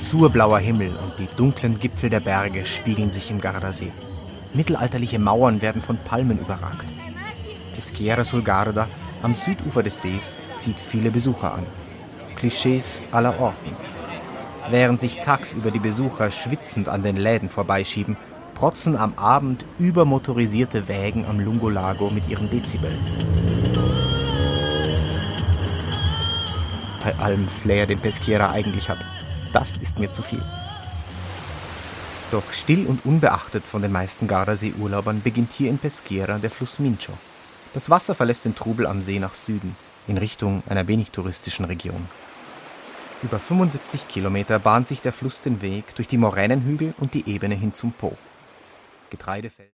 Azurblauer Himmel und die dunklen Gipfel der Berge spiegeln sich im Gardasee. Mittelalterliche Mauern werden von Palmen überragt. Peschiera sul Garda, am Südufer des Sees, zieht viele Besucher an. Klischees aller Orten. Während sich tagsüber die Besucher schwitzend an den Läden vorbeischieben, protzen am Abend übermotorisierte Wägen am Lungolago mit ihren Dezibeln. Bei allem Flair, den Peschiera eigentlich hat, das ist mir zu viel. Doch still und unbeachtet von den meisten Gardasee-Urlaubern beginnt hier in Peschiera der Fluss Mincio. Das Wasser verlässt den Trubel am See nach Süden, in Richtung einer wenig touristischen Region. Über 75 Kilometer bahnt sich der Fluss den Weg durch die Moränenhügel und die Ebene hin zum Po. Getreidefeld.